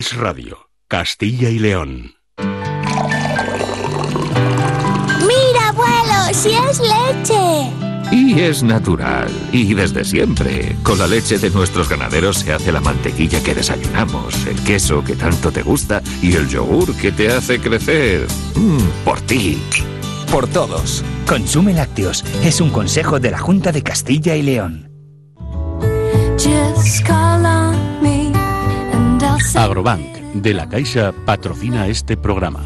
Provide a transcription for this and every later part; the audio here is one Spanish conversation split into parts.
Es Radio, Castilla y León. ¡Mira, abuelo! ¡Si es leche! Y es natural, y desde siempre. Con la leche de nuestros ganaderos se hace la mantequilla que desayunamos, el queso que tanto te gusta y el yogur que te hace crecer. Por ti. Por todos. Consume lácteos. Es un consejo de la Junta de Castilla y León. Agrobank, de la Caixa, patrocina este programa.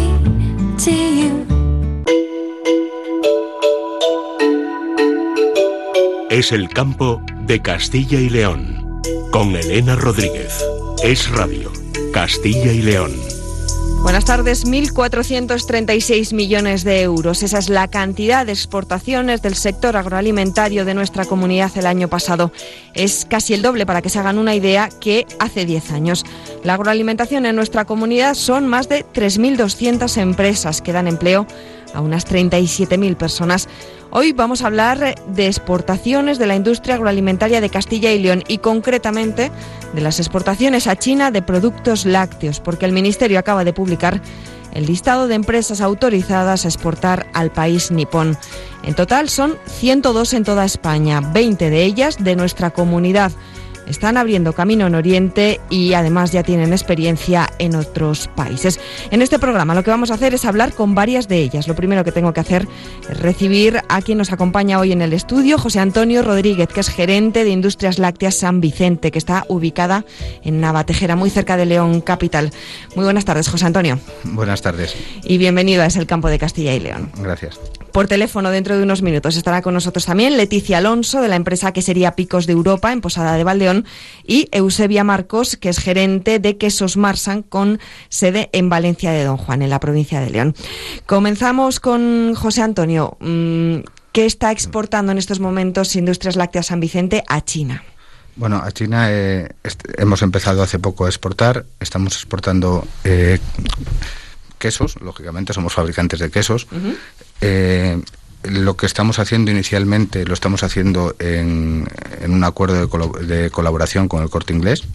Es el campo de Castilla y León. Con Elena Rodríguez. Es Radio, Castilla y León. Buenas tardes. 1.436 millones de euros. Esa es la cantidad de exportaciones del sector agroalimentario de nuestra comunidad el año pasado. Es casi el doble, para que se hagan una idea, que hace 10 años. La agroalimentación en nuestra comunidad son más de 3.200 empresas que dan empleo a unas 37.000 personas. Hoy vamos a hablar de exportaciones de la industria agroalimentaria de Castilla y León y concretamente de las exportaciones a China de productos lácteos, porque el Ministerio acaba de publicar el listado de empresas autorizadas a exportar al país nipón. En total son 102 en toda España, 20 de ellas de nuestra comunidad. Están abriendo camino en Oriente y además ya tienen experiencia en otros países. En este programa lo que vamos a hacer es hablar con varias de ellas. Lo primero que tengo que hacer es recibir a quien nos acompaña hoy en el estudio, José Antonio Rodríguez, que es gerente de Industrias Lácteas San Vicente, que está ubicada en Navatejera, muy cerca de León capital. Muy buenas tardes, José Antonio. Buenas tardes. Y bienvenido a Es el Campo de Castilla y León. Gracias. Por teléfono, dentro de unos minutos, estará con nosotros también Leticia Alonso, de la empresa Quesería Picos de Europa, en Posada de Valdeón, y Eusebia Marcos, que es gerente de Quesos Marsan, con sede en Valencia de Don Juan, en la provincia de León. Comenzamos con José Antonio. ¿Qué está exportando en estos momentos Industrias Lácteas San Vicente a China? Bueno, a China hemos empezado hace poco a exportar. Estamos exportando quesos, lógicamente somos fabricantes de quesos. Uh-huh. Lo que estamos haciendo inicialmente lo estamos haciendo en un acuerdo de colaboración con el Corte Inglés.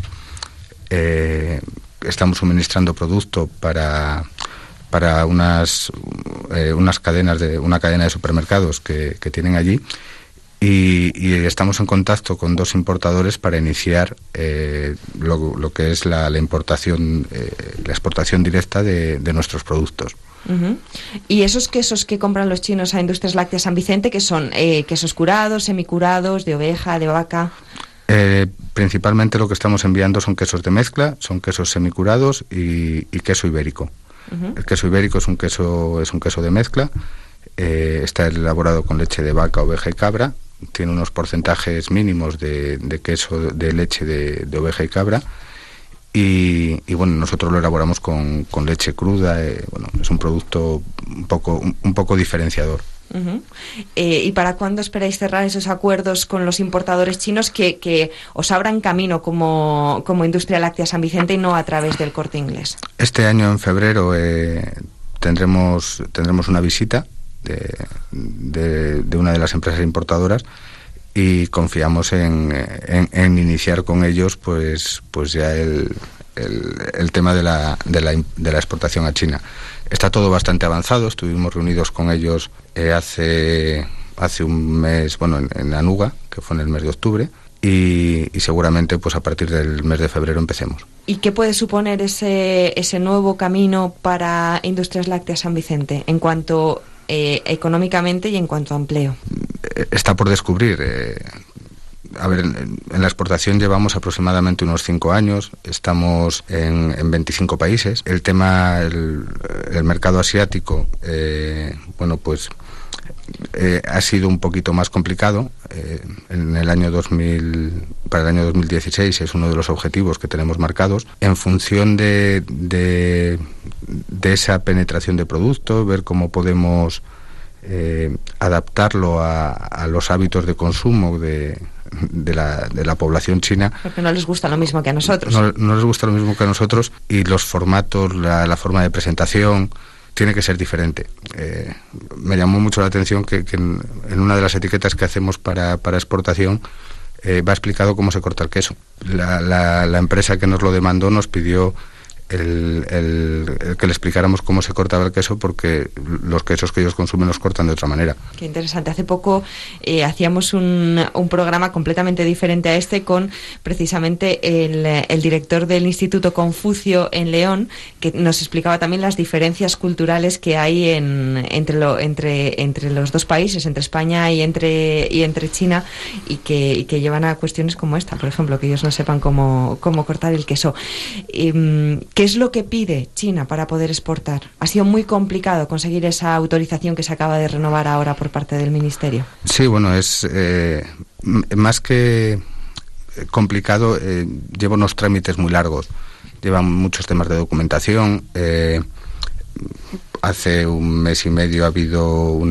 Estamos suministrando producto para unas cadenas una cadena de supermercados que tienen allí y estamos en contacto con 2 importadores para iniciar lo que es la importación, la exportación directa de nuestros productos. Uh-huh. ¿Y esos quesos que compran los chinos a Industrias Lácteas San Vicente, que son quesos curados, semicurados, de oveja, de vaca? Principalmente lo que estamos enviando son quesos de mezcla, son quesos semicurados y queso ibérico. Uh-huh. El queso ibérico es un queso de mezcla, está elaborado con leche de vaca, oveja y cabra, tiene unos porcentajes mínimos de queso de leche de oveja y cabra. Y bueno, nosotros lo elaboramos con leche cruda. Bueno, es un producto un poco diferenciador. Uh-huh. ¿Y para cuándo esperáis cerrar esos acuerdos con los importadores chinos que os abran camino como Industria Láctea San Vicente y no a través del Corte Inglés? Este año, en febrero, tendremos una visita de una de las empresas importadoras y confiamos en iniciar con ellos pues ya el tema de la exportación a China. Está todo bastante avanzado. Estuvimos reunidos con ellos hace un mes, bueno, en Anuga, que fue en el mes de octubre, y seguramente pues a partir del mes de febrero empecemos. ¿Y qué puede suponer ese nuevo camino para Industrias Lácteas San Vicente en cuanto económicamente y en cuanto a empleo? Está por descubrir. En la exportación llevamos aproximadamente unos 5 años, estamos en 25 países. El mercado asiático, ha sido un poquito más complicado. Para el año 2016 es uno de los objetivos que tenemos marcados. En función de esa penetración de producto, ver cómo podemos adaptarlo a los hábitos de consumo de la población china. Porque no les gusta lo mismo que a nosotros. No les gusta lo mismo que a nosotros, y los formatos, la forma de presentación tiene que ser diferente. Me llamó mucho la atención que en una de las etiquetas que hacemos para exportación va explicado cómo se corta el queso. La empresa que nos lo demandó nos pidió el que le explicáramos cómo se cortaba el queso, porque los quesos que ellos consumen los cortan de otra manera. Qué interesante. Hace poco hacíamos un programa completamente diferente a este con precisamente el director del Instituto Confucio en León, que nos explicaba también las diferencias culturales que hay entre los dos países, entre España y entre China, y que llevan a cuestiones como esta, por ejemplo, que ellos no sepan cómo cortar el queso. ¿Qué es lo que pide China para poder exportar? Ha sido muy complicado conseguir esa autorización que se acaba de renovar ahora por parte del Ministerio. Sí, bueno, es más que complicado, lleva unos trámites muy largos, llevan muchos temas de documentación. Hace un mes y medio ha habido un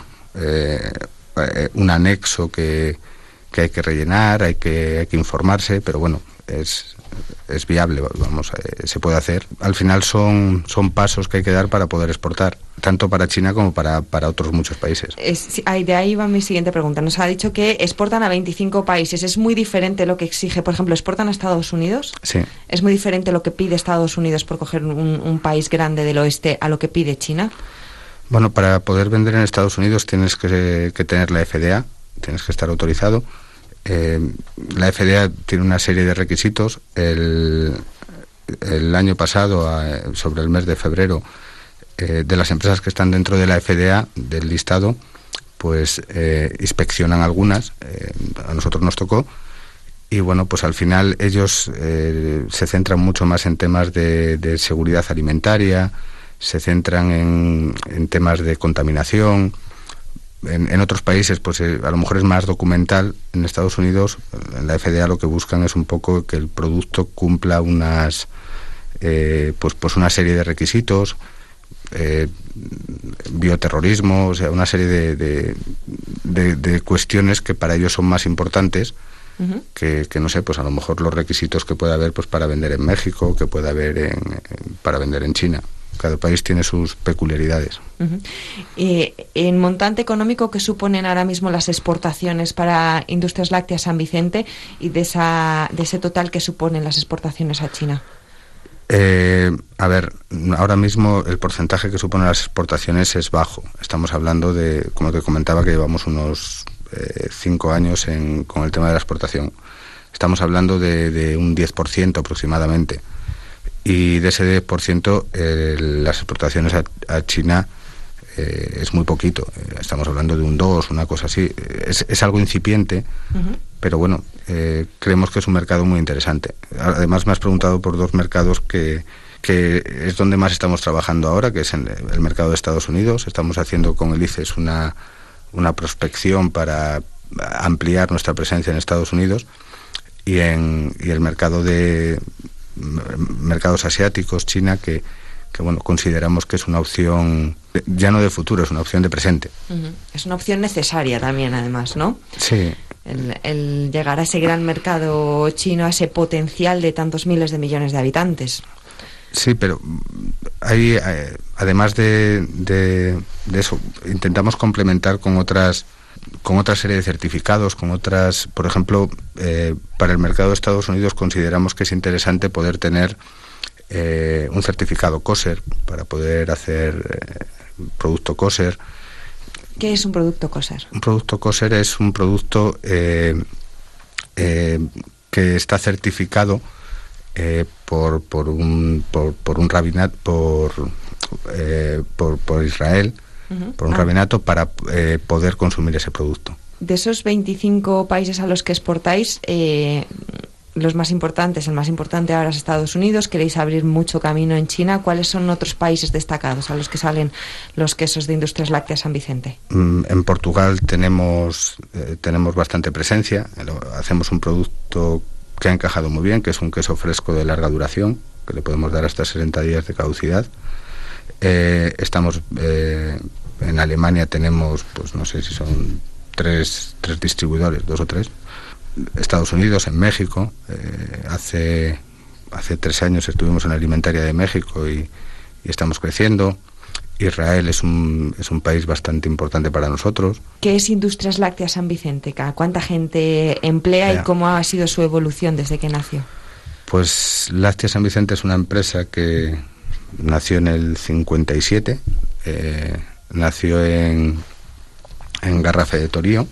anexo que hay que rellenar, hay que informarse, pero bueno, es viable, se puede hacer. Al final son pasos que hay que dar para poder exportar, tanto para China como para otros muchos países. De ahí va mi siguiente pregunta. Nos ha dicho que exportan a 25 países. ¿Es muy diferente lo que exige? Por ejemplo, ¿exportan a Estados Unidos? Sí. ¿Es muy diferente lo que pide Estados Unidos por coger un país grande del oeste a lo que pide China? Bueno, para poder vender en Estados Unidos tienes que tener la FDA, tienes que estar autorizado. La FDA tiene una serie de requisitos. El año pasado, sobre el mes de febrero, de las empresas que están dentro de la FDA, del listado, pues inspeccionan algunas. A nosotros nos tocó, y bueno, pues al final ellos se centran mucho más en temas de seguridad alimentaria, se centran en temas de contaminación. En otros países pues a lo mejor es más documental. En Estados Unidos, en la FDA, lo que buscan es un poco que el producto cumpla unas pues una serie de requisitos, bioterrorismo, o sea, una serie de cuestiones que para ellos son más importantes que no sé, pues a lo mejor los requisitos que pueda haber pues para vender en México, que pueda haber para vender en China. Cada país tiene sus peculiaridades. En montante económico, ¿qué suponen ahora mismo las exportaciones para Industrias Lácteas San Vicente y de ese total que suponen las exportaciones a China? A ver, ahora mismo el porcentaje que suponen las exportaciones es bajo. Estamos hablando de, como te comentaba, que llevamos unos 5 años con el tema de la exportación. Estamos hablando de un 10% aproximadamente. Y de ese 10%, las exportaciones a China es muy poquito. Estamos hablando de un 2, una cosa así. Es algo incipiente, pero bueno, creemos que es un mercado muy interesante. Además, me has preguntado por 2 mercados que es donde más estamos trabajando ahora, que es en el mercado de Estados Unidos. Estamos haciendo con el ICES una prospección para ampliar nuestra presencia en Estados Unidos, y el mercado de mercados asiáticos, China, que bueno, consideramos que es una opción ya no de futuro, es una opción de presente. Es una opción necesaria también, además, ¿no? Sí. El llegar a ese gran mercado chino, a ese potencial de tantos miles de millones de habitantes. Sí, pero hay, además de eso, intentamos complementar con otra serie de certificados, con otras, por ejemplo, para el mercado de Estados Unidos consideramos que es interesante poder tener un certificado kosher para poder hacer producto kosher. ¿Qué es un producto kosher? Un producto kosher es un producto que está certificado por un rabinato, por Israel, por un rabinato, para poder consumir ese producto. De esos 25 países a los que exportáis, los más importantes, el más importante ahora es Estados Unidos. Queréis abrir mucho camino en China. ¿Cuáles son otros países destacados a los que salen los quesos de Industrias Lácteas San Vicente? En Portugal tenemos bastante presencia. Hacemos un producto que ha encajado muy bien, que es un queso fresco de larga duración, que le podemos dar hasta 60 días de caducidad. Estamos en Alemania, tenemos, pues no sé si son tres distribuidores, 2 o 3. Estados Unidos, en México, hace 3 años estuvimos en la Alimentaria de México y estamos creciendo. Israel es un país bastante importante para nosotros. ¿Qué es Industrias Lácteas San Vicente? ¿Cuánta gente emplea y cómo ha sido su evolución desde que nació? Pues Lácteas San Vicente es una empresa que nació en el 57, nació en Garrafe de Torío.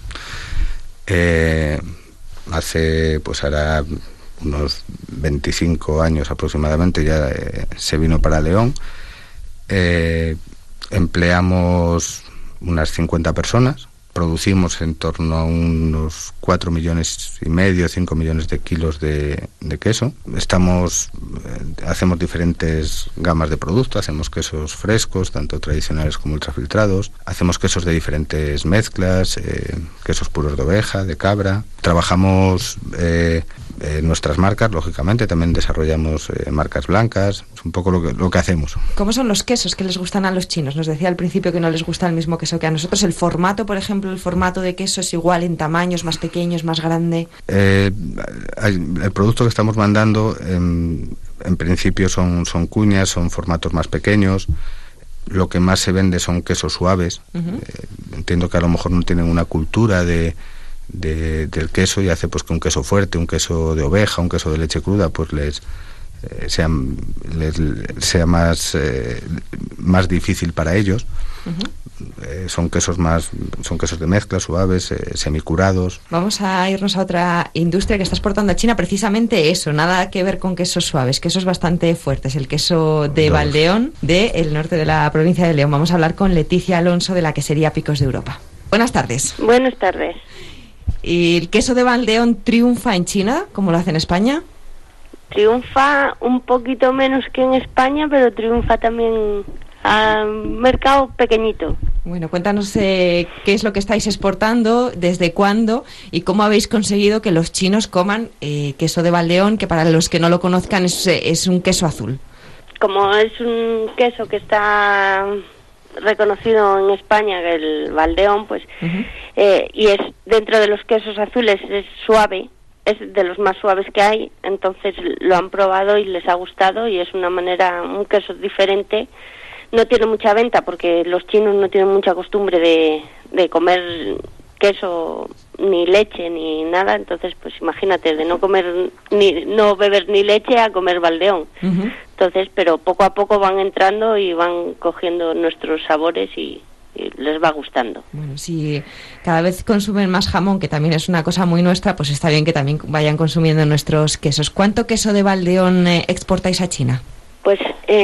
Hace pues ahora unos 25 años aproximadamente ya se vino para León. Empleamos unas 50 personas, producimos en torno a unos 4,5 millones, 5 millones de kilos de queso. Hacemos diferentes gamas de productos, hacemos quesos frescos, tanto tradicionales como ultrafiltrados, hacemos quesos de diferentes mezclas, quesos puros de oveja, de cabra. Trabajamos nuestras marcas, lógicamente, también desarrollamos marcas blancas, es un poco lo que hacemos. ¿Cómo son los quesos que les gustan a los chinos? Nos decía al principio que no les gusta el mismo queso que a nosotros. El formato, por ejemplo, el formato de queso es igual en tamaños, más pequeños, más grande. El producto que estamos mandando en principio son cuñas, son formatos más pequeños. Lo que más se vende son quesos suaves. Entiendo que a lo mejor no tienen una cultura del queso y hace pues que un queso fuerte, un queso de oveja, un queso de leche cruda, pues sea más difícil para ellos. Son quesos de mezcla, suaves, semicurados. Vamos a irnos a otra industria que está exportando a China, precisamente eso, nada que ver con quesos suaves, quesos bastante fuertes, el queso de Valdeón, del norte de la provincia de León. Vamos a hablar con Leticia Alonso de la quesería Picos de Europa. Buenas tardes. Buenas tardes. ¿Y el queso de Valdeón triunfa en China, como lo hace en España? Triunfa un poquito menos que en España, pero triunfa también a mercado pequeñito. Bueno, cuéntanos qué es lo que estáis exportando, desde cuándo y cómo habéis conseguido que los chinos coman queso de Valdeón, que para los que no lo conozcan es un queso azul. Como es un queso que está reconocido en España, el Valdeón, pues y es dentro de los quesos azules, es suave, es de los más suaves que hay, entonces lo han probado y les ha gustado y es un queso diferente. No tiene mucha venta porque los chinos no tienen mucha costumbre de comer queso ni leche ni nada, entonces pues imagínate, de no beber ni leche a comer Valdeón. Entonces, pero poco a poco van entrando y van cogiendo nuestros sabores y les va gustando. Bueno, si cada vez consumen más jamón, que también es una cosa muy nuestra, pues está bien que también vayan consumiendo nuestros quesos. ¿Cuánto queso de Valdeón exportáis a China? Pues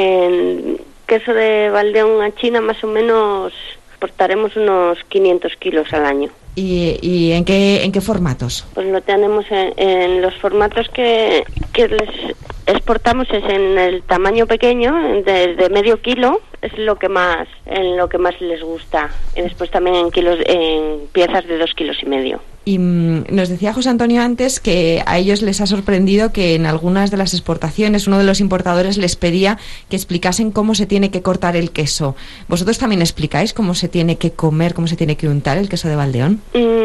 queso de Valdeón a China más o menos exportaremos unos 500 kilos al año. ¿Y en qué formatos? Pues lo tenemos en los formatos que les exportamos, es en el tamaño pequeño, de medio kilo, es en lo que más les gusta. Y después también en piezas de 2,5 kilos. Y nos decía José Antonio antes que a ellos les ha sorprendido que en algunas de las exportaciones uno de los importadores les pedía que explicasen cómo se tiene que cortar el queso. ¿Vosotros también explicáis cómo se tiene que comer, cómo se tiene que untar el queso de Valdeón?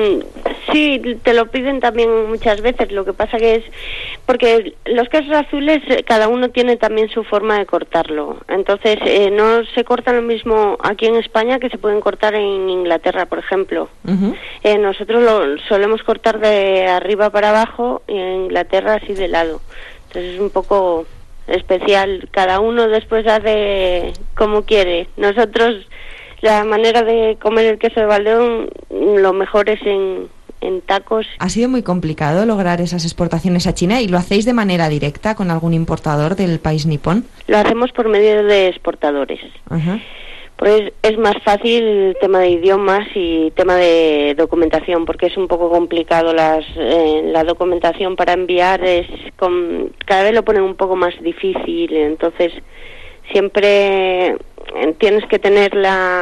Sí, te lo piden también muchas veces. Lo que pasa que es porque los quesos azules cada uno tiene también su forma de cortarlo. Entonces no se cortan lo mismo aquí en España que se pueden cortar en Inglaterra, por ejemplo. Nosotros lo solemos cortar de arriba para abajo y en Inglaterra así de lado. Entonces es un poco especial. Cada uno después hace como quiere. Nosotros la manera de comer el queso de Valdeón lo mejor es en tacos. ¿Ha sido muy complicado lograr esas exportaciones a China y lo hacéis de manera directa con algún importador del país nipón? Lo hacemos por medio de exportadores. Pues es más fácil el tema de idiomas y tema de documentación, porque es un poco complicado la documentación para enviar, cada vez lo ponen un poco más difícil, entonces siempre tienes que tener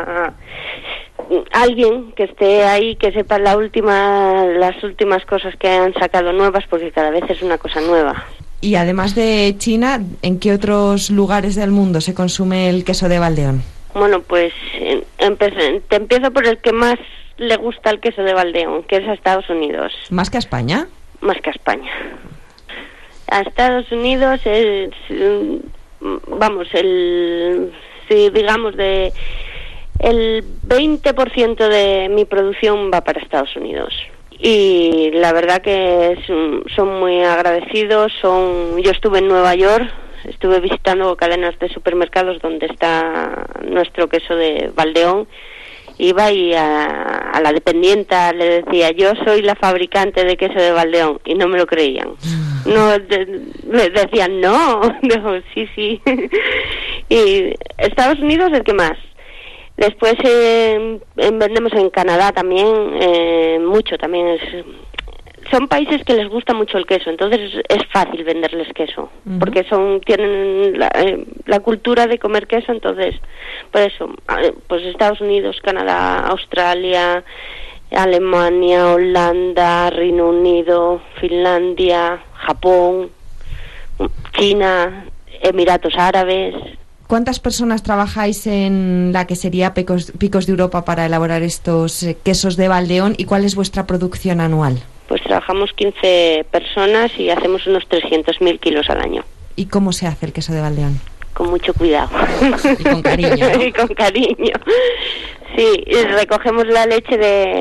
alguien que esté ahí, que sepa las últimas cosas que han sacado nuevas, porque cada vez es una cosa nueva. Y además de China, ¿en qué otros lugares del mundo se consume el queso de Valdeón? Bueno, pues te empiezo por el que más le gusta el queso de Valdeón, que es a Estados Unidos. ¿Más que a España? Más que a España. A Estados Unidos es, si digamos, El 20% de mi producción va para Estados Unidos. Y la verdad que son muy agradecidos. Yo estuve en Nueva York, estuve visitando cadenas de supermercados donde está nuestro queso de Valdeón. Iba y a la dependienta le decía, yo soy la fabricante de queso de Valdeón, y no me lo creían. No, me decían, no. Digo, sí. Y Estados Unidos es el que más. Después vendemos en Canadá también, mucho también. Son países que les gusta mucho el queso, entonces es fácil venderles queso, porque tienen la cultura de comer queso, entonces, por eso, pues Estados Unidos, Canadá, Australia, Alemania, Holanda, Reino Unido, Finlandia, Japón, China, Emiratos Árabes. ¿Cuántas personas trabajáis en la quesería Picos de Europa para elaborar estos quesos de Valdeón y cuál es vuestra producción anual? Pues trabajamos 15 personas y hacemos unos 300.000 kilos al año. ¿Y cómo se hace el queso de Valdeón? Con mucho cuidado. Y con cariño, ¿no? Y con cariño. Sí, recogemos la leche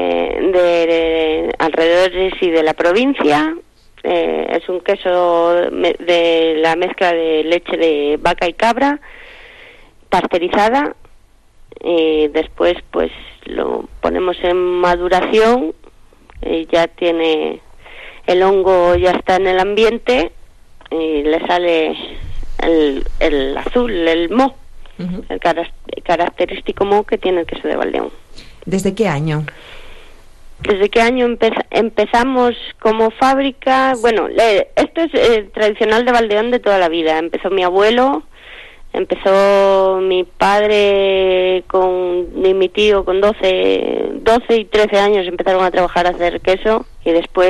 de alrededores y de la provincia. Es un queso de la mezcla de leche de vaca y cabra, pasteurizada. Y después pues lo ponemos en maduración. Ya tiene el hongo, ya está en el ambiente y le sale el azul, el moho, el característico moho que tiene el queso de Valdeón. ¿Desde qué año? ¿Desde qué año empezamos como fábrica? Bueno, esto es tradicional de Valdeón de toda la vida. Empezó mi abuelo, empezó mi padre y mi tío con 12 y 13 años empezaron a trabajar a hacer queso y después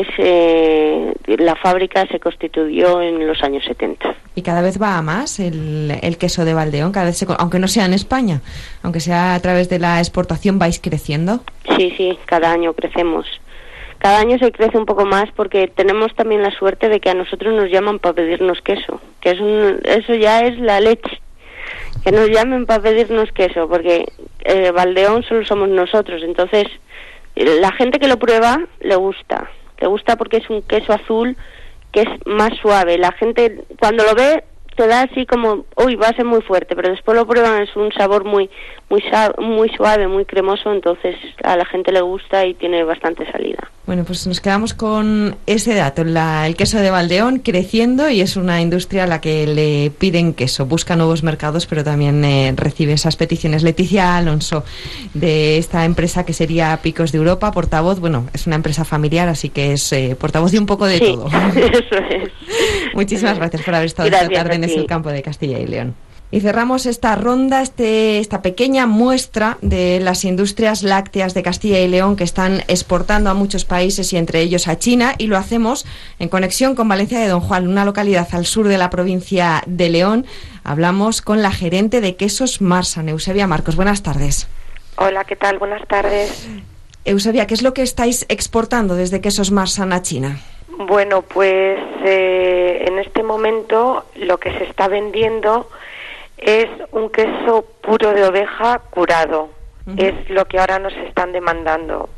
la fábrica se constituyó en los años 70. ¿Y cada vez va a más el queso de Valdeón? Cada vez aunque no sea en España, aunque sea a través de la exportación, ¿vais creciendo? Sí, cada año crecemos. Cada año se crece un poco más porque tenemos también la suerte de que a nosotros nos llaman para pedirnos queso, que eso ya es la leche. Que nos llamen para pedirnos queso, porque Valdeón solo somos nosotros, entonces la gente que lo prueba le gusta porque es un queso azul que es más suave. La gente cuando lo ve te da así como, uy, va a ser muy fuerte, pero después lo prueban, es un sabor muy suave, muy cremoso, entonces a la gente le gusta y tiene bastante salida. Bueno, pues nos quedamos con ese dato, el queso de Valdeón creciendo y es una industria a la que le piden queso, busca nuevos mercados, pero también recibe esas peticiones. Leticia Alonso, de esta empresa que sería Picos de Europa, portavoz, bueno, es una empresa familiar, así que es portavoz de un poco de todo. Eso es. Muchísimas gracias por haber estado esta tarde en el campo de Castilla y León. Y cerramos esta ronda, esta pequeña muestra de las industrias lácteas de Castilla y León que están exportando a muchos países y entre ellos a China, y lo hacemos en conexión con Valencia de Don Juan, una localidad al sur de la provincia de León. Hablamos con la gerente de quesos Marsan, Eusebia Marcos. Buenas tardes. Hola, ¿qué tal? Buenas tardes. Eusebia, ¿qué es lo que estáis exportando desde quesos Marsan a China? Bueno, pues en este momento lo que se está vendiendo es un queso puro de oveja curado. Es lo que ahora nos están demandando.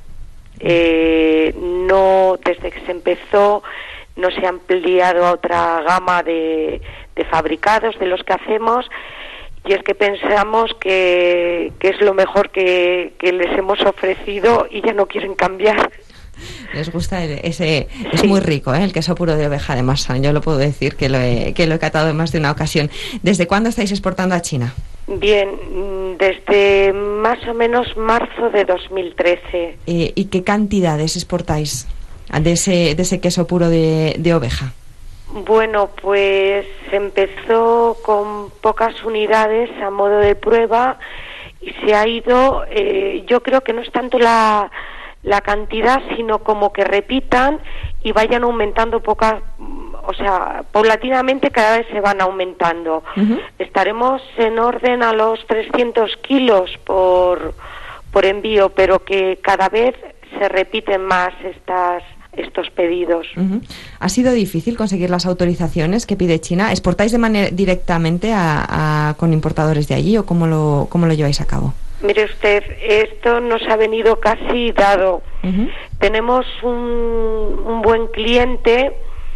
No, desde que se empezó, no se ha ampliado a otra gama de fabricados de los que hacemos, y es que pensamos que es lo mejor que les hemos ofrecido y ya no quieren cambiar. Les gusta es muy rico, el queso puro de oveja de Marsan. Yo lo puedo decir que lo he catado en más de una ocasión. ¿Desde cuándo estáis exportando a China? Bien, desde más o menos marzo de 2013. ¿Y qué cantidades exportáis de ese queso puro de oveja? Bueno, pues empezó con pocas unidades a modo de prueba y se ha ido, yo creo que no es tanto la cantidad, sino como que repitan y vayan aumentando paulatinamente cada vez se van aumentando. Estaremos en orden a los 300 kilos por envío, pero que cada vez se repiten más estos pedidos. ¿Ha sido difícil conseguir las autorizaciones que pide China? ¿Exportáis de manera directamente con importadores de allí o cómo lo lleváis a cabo? Mire usted, esto nos ha venido casi dado. Tenemos un buen cliente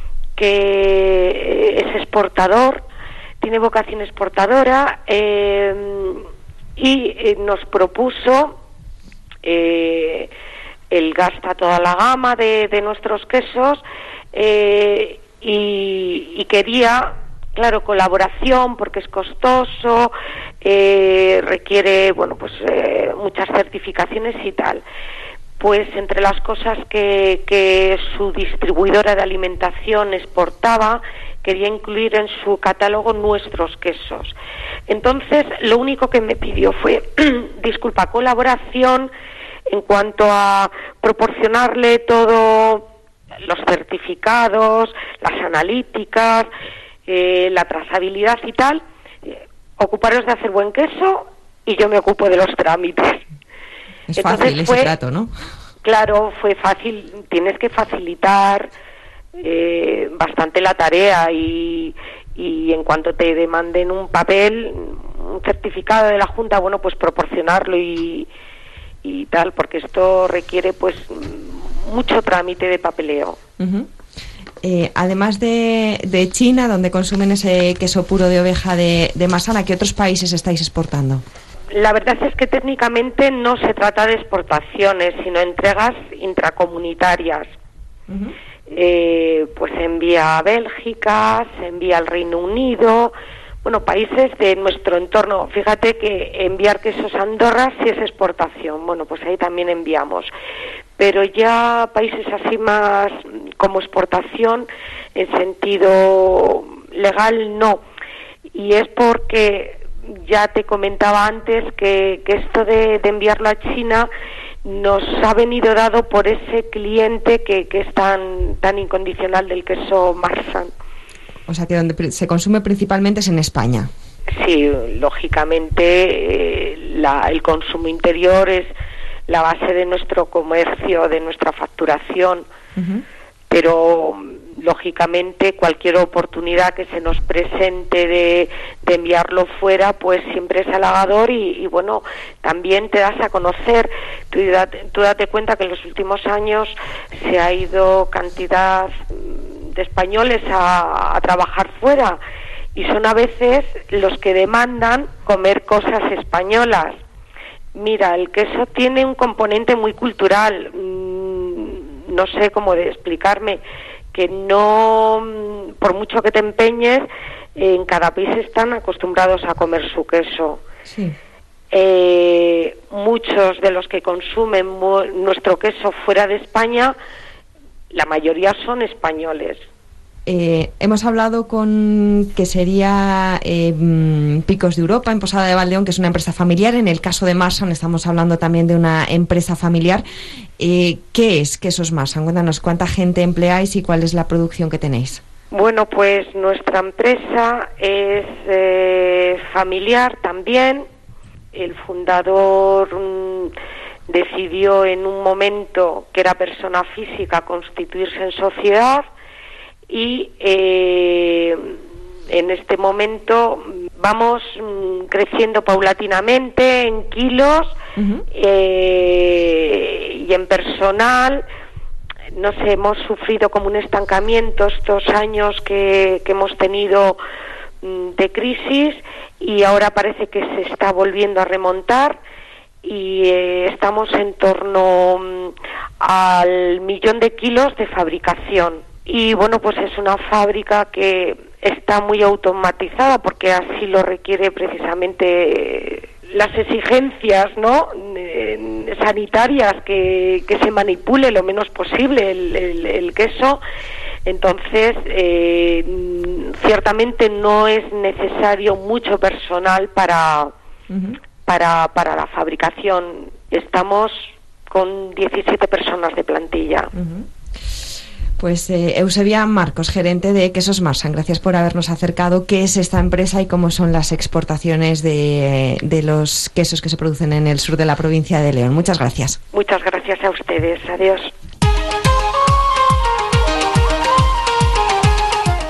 que es exportador, tiene vocación exportadora, y nos propuso, él gasta toda la gama de nuestros quesos, y quería, claro, colaboración, porque es costoso, requiere, bueno, pues muchas certificaciones y tal. Pues entre las cosas que su distribuidora de alimentación exportaba, quería incluir en su catálogo nuestros quesos. Entonces, lo único que me pidió fue, colaboración en cuanto a proporcionarle todo, los certificados, las analíticas, la trazabilidad y tal. Ocuparos de hacer buen queso y yo me ocupo de los trámites. Es fácil ese trato, ¿no? Claro, fue fácil. Tienes que facilitar bastante la tarea y en cuanto te demanden un papel, un certificado de la Junta, bueno, pues proporcionarlo y tal, porque esto requiere pues mucho trámite de papeleo. Además de China, donde consumen ese queso puro de oveja de Marsana, ¿qué otros países estáis exportando? La verdad es que técnicamente no se trata de exportaciones, sino entregas intracomunitarias. Pues se envía a Bélgica, se envía al Reino Unido, bueno, países de nuestro entorno. Fíjate que enviar quesos a Andorra sí es exportación, bueno, pues ahí también enviamos. Pero ya países así más como exportación, en sentido legal, no. Y es porque ya te comentaba antes que esto de enviarlo a China nos ha venido dado por ese cliente que es tan incondicional del queso Marsan. O sea que donde se consume principalmente es en España. Sí, lógicamente el consumo interior es la base de nuestro comercio, de nuestra facturación, pero lógicamente cualquier oportunidad que se nos presente de enviarlo fuera, pues siempre es halagador y bueno, también te das a conocer. Tú date cuenta que en los últimos años se ha ido cantidad de españoles a trabajar fuera y son a veces los que demandan comer cosas españolas. Mira, el queso tiene un componente muy cultural, no sé cómo de explicarme, que no, por mucho que te empeñes, en cada país están acostumbrados a comer su queso. Sí. Muchos de los que consumen nuestro queso fuera de España, la mayoría son españoles. Hemos hablado con que sería Picos de Europa en Posada de Valdeón, que es una empresa familiar. En el caso de Marsan estamos hablando también de una empresa familiar. ¿Qué es Quesos Marsan? Cuéntanos cuánta gente empleáis y cuál es la producción que tenéis. Bueno, pues nuestra empresa es familiar también. El fundador decidió en un momento que era persona física constituirse en sociedad. Y en este momento vamos creciendo paulatinamente en kilos y en personal. No sé, hemos sufrido como un estancamiento estos años que hemos tenido de crisis y ahora parece que se está volviendo a remontar y estamos en torno al 1.000.000 de kilos de fabricación. Y bueno, pues es una fábrica que está muy automatizada porque así lo requiere precisamente las exigencias, ¿no?, sanitarias, que se manipule lo menos posible el queso. Entonces, ciertamente no es necesario mucho personal para la fabricación. Estamos con 17 personas de plantilla. Pues Eusebia Marcos, gerente de Quesos Marsan, gracias por habernos acercado qué es esta empresa y cómo son las exportaciones de los quesos que se producen en el sur de la provincia de León. Muchas gracias. Muchas gracias a ustedes. Adiós.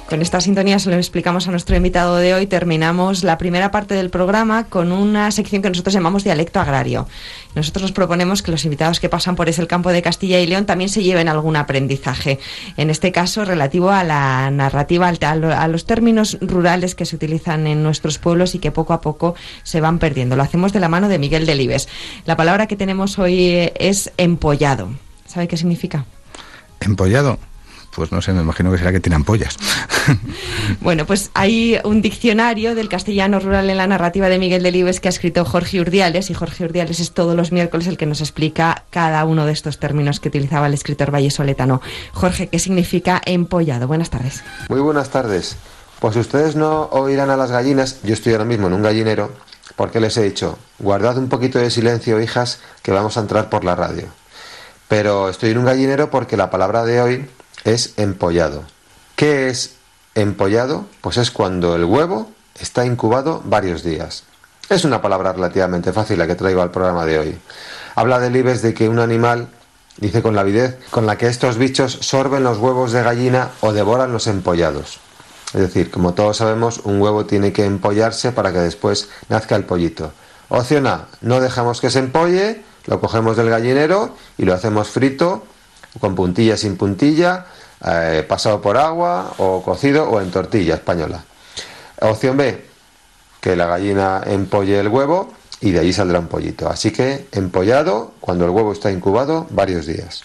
Con esta sintonía se lo explicamos a nuestro invitado de hoy. Terminamos la primera parte del programa con una sección que nosotros llamamos Dialecto Agrario. Nosotros nos proponemos que los invitados que pasan por el campo de Castilla y León también se lleven algún aprendizaje. En este caso, relativo a la narrativa, a los términos rurales que se utilizan en nuestros pueblos y que poco a poco se van perdiendo. Lo hacemos de la mano de Miguel Delibes. La palabra que tenemos hoy es empollado. ¿Sabe qué significa? ¿Empollado? Pues no sé, me imagino que será que tiene ampollas. Bueno, pues hay un diccionario del castellano rural en la narrativa de Miguel Delibes que ha escrito Jorge Urdiales, y Jorge Urdiales es todos los miércoles el que nos explica cada uno de estos términos que utilizaba el escritor vallesoletano. Jorge, ¿qué significa empollado? Buenas tardes. Muy buenas tardes. Pues ustedes no oirán a las gallinas, yo estoy ahora mismo en un gallinero, porque les he dicho, guardad un poquito de silencio, hijas, que vamos a entrar por la radio. Pero estoy en un gallinero porque la palabra de hoy es empollado. ¿Qué es empollado? Pues es cuando el huevo está incubado varios días. Es una palabra relativamente fácil la que traigo al programa de hoy. Habla Delibes de que un animal, dice con la avidez, con la que estos bichos sorben los huevos de gallina o devoran los empollados. Es decir, como todos sabemos, un huevo tiene que empollarse para que después nazca el pollito. Opción A, no dejamos que se empolle, lo cogemos del gallinero y lo hacemos frito, con puntilla, sin puntilla, pasado por agua o cocido o en tortilla española. Opción B, que la gallina empolle el huevo y de ahí saldrá un pollito. Así que empollado cuando el huevo está incubado varios días.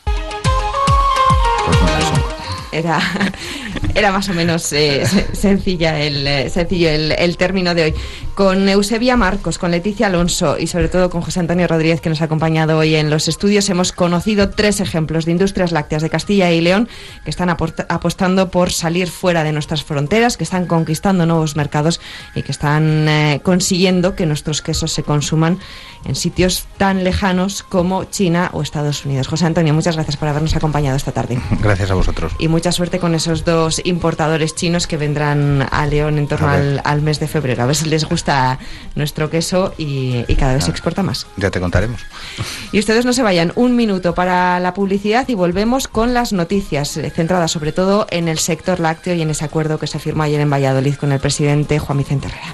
Era más o menos sencillo el término de hoy. Con Eusebia Marcos, con Leticia Alonso y sobre todo con José Antonio Rodríguez, que nos ha acompañado hoy en los estudios, hemos conocido 3 ejemplos de industrias lácteas de Castilla y León que están apostando por salir fuera de nuestras fronteras, que están conquistando nuevos mercados y que están consiguiendo que nuestros quesos se consuman en sitios tan lejanos como China o Estados Unidos. José Antonio, muchas gracias por habernos acompañado esta tarde. Gracias a vosotros. Y mucha suerte con esos 2 importadores chinos que vendrán a León en torno al mes de febrero. A ver si les gusta nuestro queso y cada vez se exporta más. Ya te contaremos. Y ustedes no se vayan, un minuto para la publicidad y volvemos con las noticias, centradas sobre todo en el sector lácteo y en ese acuerdo que se firmó ayer en Valladolid con el presidente Juan Vicente Herrera.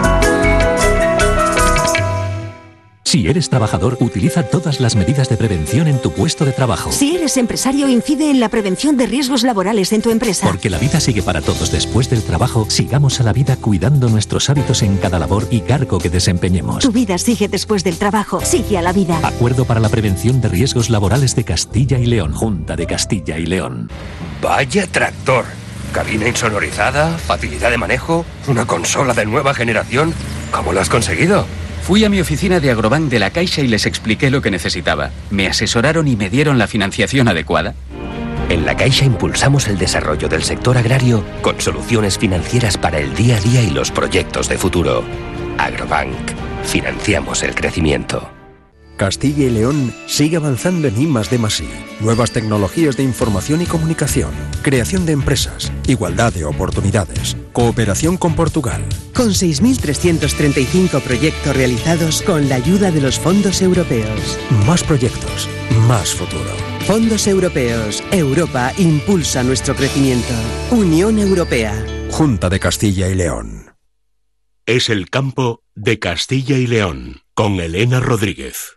Si eres trabajador, utiliza todas las medidas de prevención en tu puesto de trabajo. Si eres empresario, incide en la prevención de riesgos laborales en tu empresa. Porque la vida sigue para todos después del trabajo, sigamos a la vida cuidando nuestros hábitos en cada labor y cargo que desempeñemos. Tu vida sigue después del trabajo, sigue a la vida. Acuerdo para la prevención de riesgos laborales de Castilla y León. Junta de Castilla y León. Vaya tractor. Cabina insonorizada, facilidad de manejo, una consola de nueva generación. ¿Cómo lo has conseguido? Fui a mi oficina de Agrobank de la Caixa y les expliqué lo que necesitaba. Me asesoraron y me dieron la financiación adecuada. En la Caixa impulsamos el desarrollo del sector agrario con soluciones financieras para el día a día y los proyectos de futuro. Agrobank. Financiamos el crecimiento. Castilla y León sigue avanzando en I+D+I, nuevas tecnologías de información y comunicación, creación de empresas, igualdad de oportunidades, cooperación con Portugal. Con 6.335 proyectos realizados con la ayuda de los fondos europeos. Más proyectos, más futuro. Fondos europeos. Europa impulsa nuestro crecimiento. Unión Europea. Junta de Castilla y León. Es el campo de Castilla y León, con Elena Rodríguez.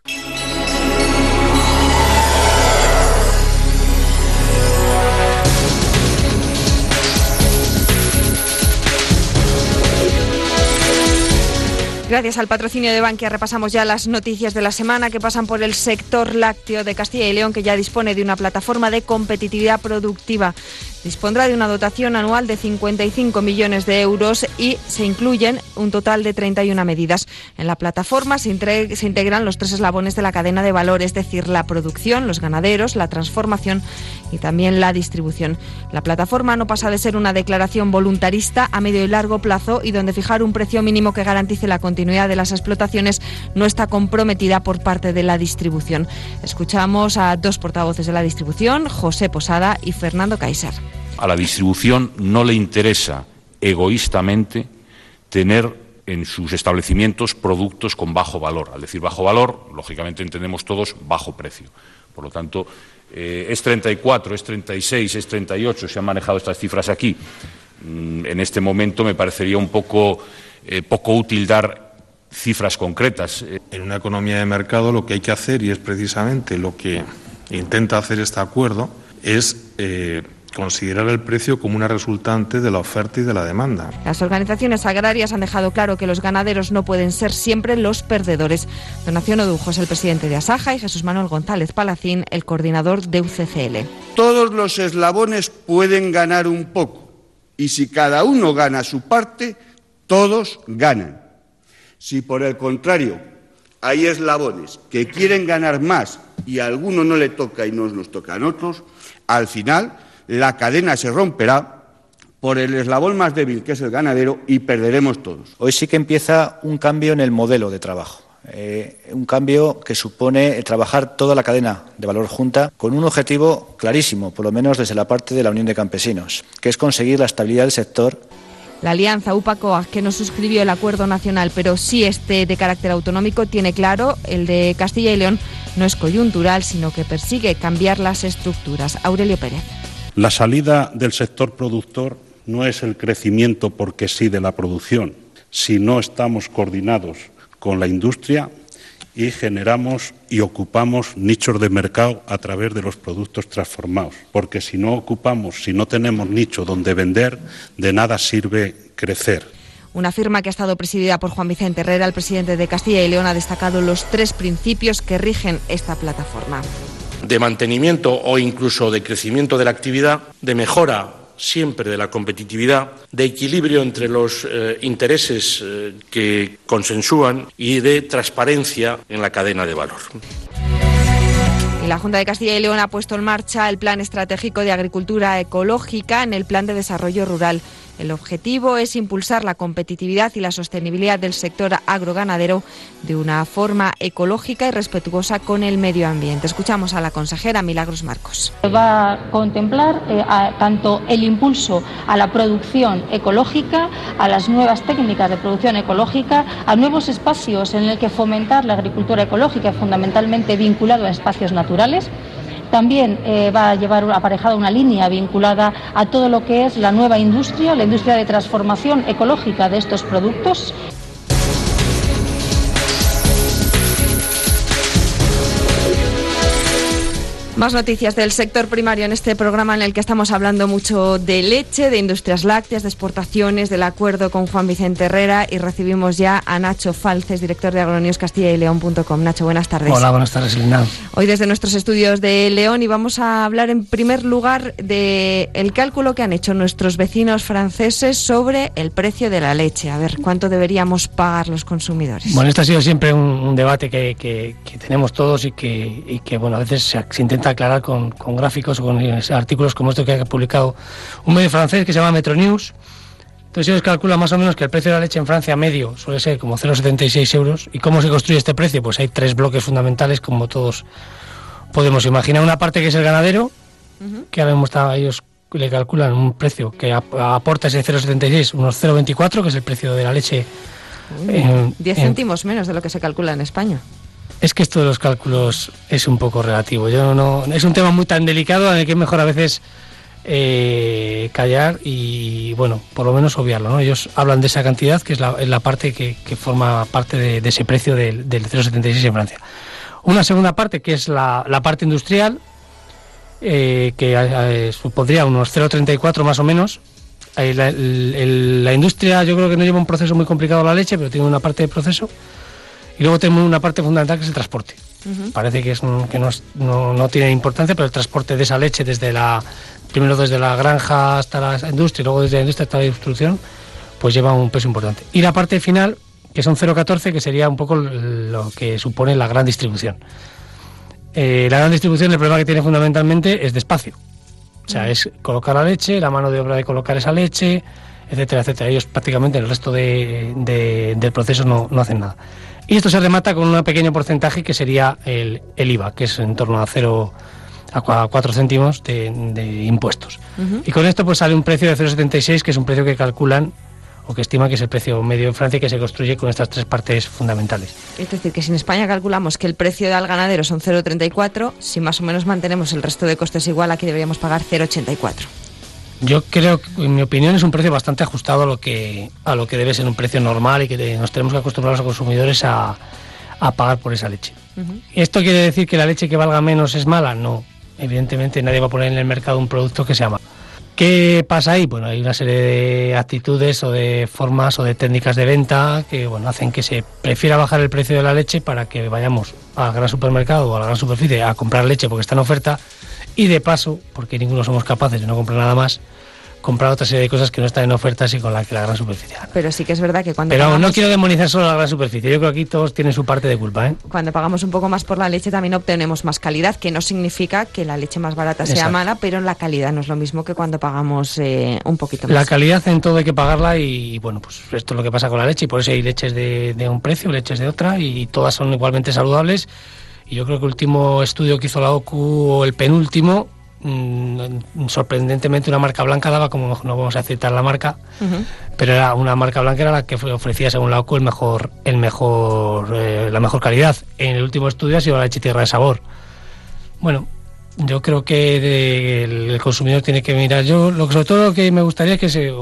Gracias al patrocinio de Bankia repasamos ya las noticias de la semana que pasan por el sector lácteo de Castilla y León, que ya dispone de una plataforma de competitividad productiva. Dispondrá de una dotación anual de 55 millones de euros y se incluyen un total de 31 medidas. En la plataforma se integran los 3 eslabones de la cadena de valor, es decir, la producción, los ganaderos, la transformación y también la distribución. La plataforma no pasa de ser una declaración voluntarista a medio y largo plazo y donde fijar un precio mínimo que garantice la continuidad de las explotaciones no está comprometida por parte de la distribución. Escuchamos a 2 portavoces de la distribución, José Posada y Fernando Kaiser. A la distribución no le interesa egoístamente tener en sus establecimientos productos con bajo valor. Al decir bajo valor, lógicamente entendemos todos bajo precio. Por lo tanto, es 34, es 36, es 38, se han manejado estas cifras aquí. En este momento me parecería un poco útil dar cifras concretas. En una economía de mercado lo que hay que hacer, y es precisamente lo que intenta hacer este acuerdo, es considerar el precio como una resultante de la oferta y de la demanda. Las organizaciones agrarias han dejado claro que los ganaderos no pueden ser siempre los perdedores. Donación Odujo es el presidente de Asaja y Jesús Manuel González Palacín, el coordinador de UCCL. Todos los eslabones pueden ganar un poco, y si cada uno gana su parte, todos ganan. Si por el contrario hay eslabones que quieren ganar más y a alguno no le toca y nos tocan otros, al final la cadena se romperá por el eslabón más débil, que es el ganadero, y perderemos todos. Hoy sí que empieza un cambio en el modelo de trabajo. Un cambio que supone trabajar toda la cadena de valor junta con un objetivo clarísimo, por lo menos desde la parte de la Unión de Campesinos, que es conseguir la estabilidad del sector. La alianza UPA-COAG, que no suscribió el acuerdo nacional, pero sí de carácter autonómico, tiene claro, el de Castilla y León no es coyuntural, sino que persigue cambiar las estructuras. Aurelio Pérez. La salida del sector productor no es el crecimiento porque sí de la producción, si no estamos coordinados con la industria y generamos y ocupamos nichos de mercado a través de los productos transformados. Porque si no tenemos nicho donde vender, de nada sirve crecer. Una firma que ha estado presidida por Juan Vicente Herrera, el presidente de Castilla y León, ha destacado los 3 principios que rigen esta plataforma. De mantenimiento o incluso de crecimiento de la actividad, de mejora siempre de la competitividad, de equilibrio entre los intereses que consensúan y de transparencia en la cadena de valor. Y la Junta de Castilla y León ha puesto en marcha el Plan Estratégico de Agricultura Ecológica en el Plan de Desarrollo Rural. El objetivo es impulsar la competitividad y la sostenibilidad del sector agroganadero de una forma ecológica y respetuosa con el medio ambiente. Escuchamos a la consejera Milagros Marcos. Va a contemplar tanto el impulso a la producción ecológica, a las nuevas técnicas de producción ecológica, a nuevos espacios en el que fomentar la agricultura ecológica, fundamentalmente vinculado a espacios naturales. También va a llevar aparejada una línea vinculada a todo lo que es la nueva industria, la industria de transformación ecológica de estos productos. Más noticias del sector primario en este programa en el que estamos hablando mucho de leche, de industrias lácteas, de exportaciones, del acuerdo con Juan Vicente Herrera, y recibimos ya a Nacho Falces, director de agronews-castillaYleón.com. Nacho, buenas tardes. Hola, buenas tardes, Elena. Hoy desde nuestros estudios de León, y vamos a hablar en primer lugar del cálculo que han hecho nuestros vecinos franceses sobre el precio de la leche. A ver, ¿cuánto deberíamos pagar los consumidores? Bueno, este ha sido siempre un debate que tenemos todos y que bueno, a veces se intenta aclarar con gráficos o con artículos como este que ha publicado un medio francés que se llama Metro News. Entonces ellos calculan más o menos que el precio de la leche en Francia medio suele ser como 0,76 euros. ¿Y cómo se construye este precio? Pues hay 3 bloques fundamentales, como todos podemos imaginar. Una parte que es el ganadero, que ahora mismo ellos le calculan un precio que aporta ese 0,76, unos 0,24, que es el precio de la leche. 10 céntimos menos de lo que se calcula en España. Es que esto de los cálculos es un poco relativo. Es un tema muy tan delicado en el que es mejor a veces callar y, bueno, por lo menos obviarlo, ¿no? Ellos hablan de esa cantidad, que es la parte que forma parte de ese precio del 0,76 en Francia. Una segunda parte, que es la parte industrial, que supondría unos 0,34 más o menos. La industria yo creo que no lleva un proceso muy complicado la leche, pero tiene una parte de proceso. Y luego tenemos una parte fundamental que es el transporte. Parece que no tiene importancia, pero el transporte de esa leche primero desde la granja hasta la industria y luego desde la industria hasta la distribución, pues lleva un peso importante. Y la parte final, que son 0,14, que sería un poco lo que supone la gran distribución. La gran distribución, el problema que tiene fundamentalmente es de espacio. O sea, es colocar la leche, la mano de obra de colocar esa leche, etcétera, etcétera. Ellos prácticamente el resto del proceso no hacen nada. Y esto se remata con un pequeño porcentaje que sería el IVA, que es en torno a 4 céntimos de impuestos. Y con esto pues sale un precio de 0,76, que es un precio que calculan o que estiman que es el precio medio en Francia, que se construye con estas 3 partes fundamentales. Es decir, que si en España calculamos que el precio al ganadero son 0,34, si más o menos mantenemos el resto de costes igual, aquí deberíamos pagar 0,84. Yo creo que, en mi opinión, es un precio bastante ajustado a lo que debe ser un precio normal y que nos tenemos que acostumbrar los consumidores a pagar por esa leche. ¿Esto quiere decir que la leche que valga menos es mala? No. Evidentemente nadie va a poner en el mercado un producto que sea malo. ¿Qué pasa ahí? Bueno, hay una serie de actitudes o de formas o de técnicas de venta que hacen que se prefiera bajar el precio de la leche para que vayamos al gran supermercado o a la gran superficie a comprar leche porque está en oferta y de paso, porque ninguno somos capaces de no comprar nada más, comprar otra serie de cosas que no están en ofertas y con la que la gran superficie gana. Pero sí que es verdad que cuando Pero pagamos... no quiero demonizar solo la gran superficie, yo creo que aquí todos tienen su parte de culpa, ¿eh? Cuando pagamos un poco más por la leche también obtenemos más calidad, que no significa que la leche más barata sea mala, pero la calidad no es lo mismo que cuando pagamos un poquito más. La calidad en todo hay que pagarla y bueno, pues esto es lo que pasa con la leche y por eso hay leches de un precio, leches de otra y todas son igualmente saludables y yo creo que el último estudio que hizo la OCU, o el penúltimo, sorprendentemente una marca blanca daba, como no vamos a citar la marca, pero era una marca blanca era la que ofrecía según la OCU la mejor calidad. En el último estudio ha sido la leche tierra de sabor. Bueno, yo creo que el consumidor tiene que mirar. Yo sobre todo lo que me gustaría es que